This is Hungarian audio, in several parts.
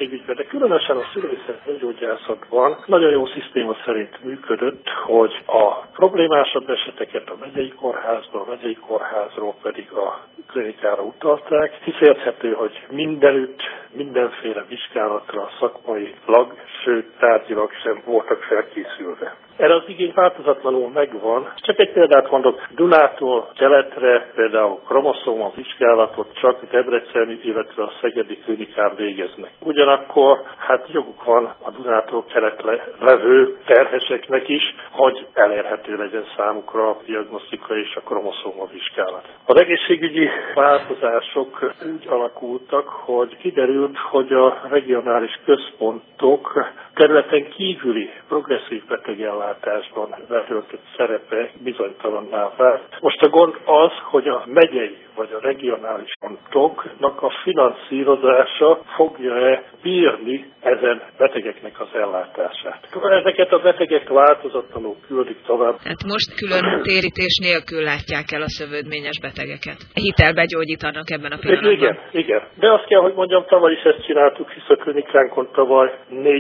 egészségügyben, de különösen a szülészeti gyógyászatban nagyon jó szisztéma szerint működött, hogy a problémásabb eseteket a megyei kórházba, a megyei kórházról pedig a klinikára utalták. Hisz érthető, hogy mindenütt, mindenféle vizsgálatra szakmailag, sőt tárgyilag sem voltak felkészülve. Erre az igény változatlanul megvan. Csak egy példát mondok, Dunától keletre például kromoszóma vizsgálatot csak Debreceni, illetve a szegedi klinikán végeznek. Ugyanakkor joguk van a Dunától keletre levő terheseknek is, hogy elérhető legyen számukra a diagnosztika és a kromoszóma vizsgálat. Az egészségügyi változások úgy alakultak, hogy kiderült, hogy a regionális központok területen kívüli progresszív betegellátásban betöltött szerepe bizonytalanná vált. Most a gond az, hogy a megyei vagy a regionális pontoknak a finanszírozása fogja-e bírni ezen betegeknek az ellátását. Ezeket a betegek változatlanul küldik tovább. Hát most külön térítés nélkül látják el a szövődményes betegeket. Hitelbe gyógyítanak ebben a pillanatban. Igen. De azt kell, hogy mondjam, tavaly is ezt csináltuk, hisz a klinikánkon tavaly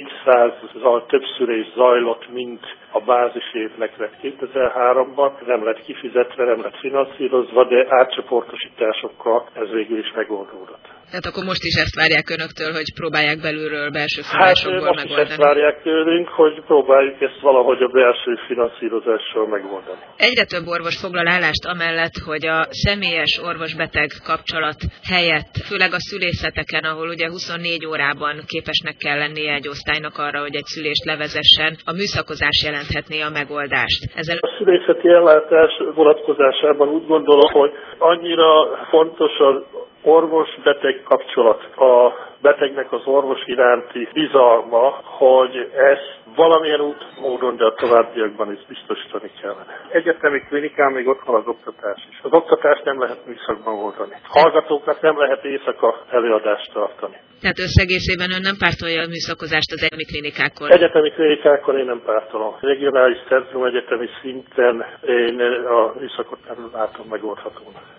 400-zal több szülés zajlott, mint a bázis évnek lett 2003-ban. Nem lett kifizetve, nem lett finanszírozva, de átcsoportosításokkal ez végül is megoldódott. Tehát akkor most is ezt várják önöktől, hogy próbálják belülről belső forrásokból megoldani? Most is ezt várják tőlünk, hogy próbáljuk ezt valahogy a belső finanszírozással megoldani. Egyre több orvos foglal állást amellett, hogy a személyes orvos-beteg kapcsolat helyett, főleg a szülészeteken, ahol ugye 24 órában képesnek kell lennie egy osztálynak arra, hogy egy szülést levezessen, a műszakozás jelenthetné a megoldást. A szülészeti ellátás vonatkozásában úgy gondolom, hogy annyira fontos az orvos-beteg kapcsolat, a betegnek az orvos iránti bizalma, hogy ezt valamilyen módon, de a továbbiakban is biztosítani kellene. Egyetemi klinikán még ott van az oktatás is. Az oktatást nem lehet műszakban oldani. Hallgatóknak nem lehet éjszaka előadást tartani. Tehát összegészében ön nem pártolja a műszakozást az egyetemi klinikákon? Egyetemi klinikákon én nem pártolom. Regionális centrum egyetemi szinten én a műszakot nem látom megoldhatónak.